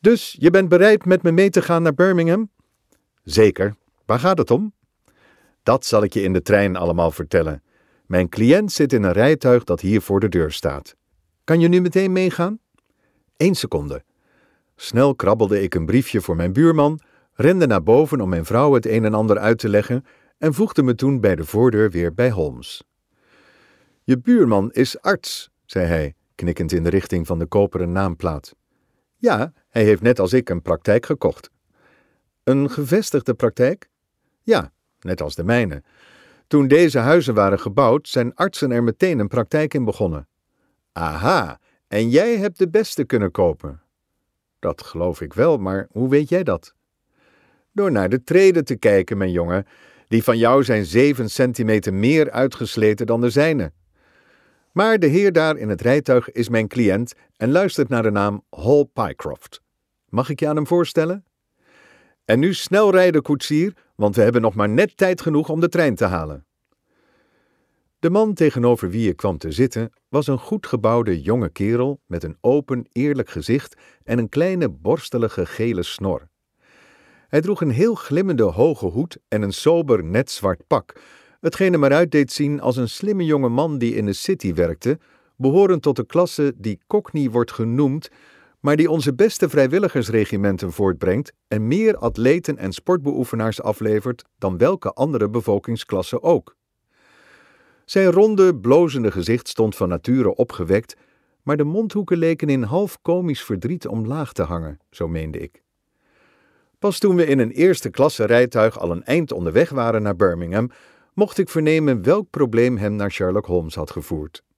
Dus je bent bereid met me mee te gaan naar Birmingham? Zeker. Waar gaat het om? Dat zal ik je in de trein allemaal vertellen. Mijn cliënt zit in een rijtuig dat hier voor de deur staat. Kan je nu meteen meegaan? 1 seconde. Snel krabbelde ik een briefje voor mijn buurman, rende naar boven om mijn vrouw het een en ander uit te leggen en voegde me toen bij de voordeur weer bij Holmes. Je buurman is arts, zei hij, knikkend in de richting van de koperen naamplaat. Ja, hij heeft net als ik een praktijk gekocht. Een gevestigde praktijk? Ja, net als de mijne. Toen deze huizen waren gebouwd, zijn artsen er meteen een praktijk in begonnen. Aha, en jij hebt de beste kunnen kopen. Dat geloof ik wel, maar hoe weet jij dat? Door naar de treden te kijken, mijn jongen. Die van jou zijn 7 centimeter meer uitgesleten dan de zijne. Maar de heer daar in het rijtuig is mijn cliënt en luistert naar de naam Hall Pycroft. Mag ik je aan hem voorstellen? En nu snel rijden, koetsier, want we hebben nog maar net tijd genoeg om de trein te halen. De man tegenover wie ik kwam te zitten was een goed gebouwde jonge kerel met een open, eerlijk gezicht en een kleine, borstelige gele snor. Hij droeg een heel glimmende hoge hoed en een sober, net zwart pak, hetgeen hem eruit deed zien als een slimme jonge man die in de city werkte, behorend tot de klasse die Cockney wordt genoemd, maar die onze beste vrijwilligersregimenten voortbrengt en meer atleten en sportbeoefenaars aflevert dan welke andere bevolkingsklasse ook. Zijn ronde, blozende gezicht stond van nature opgewekt, maar de mondhoeken leken in half komisch verdriet omlaag te hangen, zo meende ik. Pas toen we in een eerste klasse rijtuig al een eind onderweg waren naar Birmingham, mocht ik vernemen welk probleem hem naar Sherlock Holmes had gevoerd.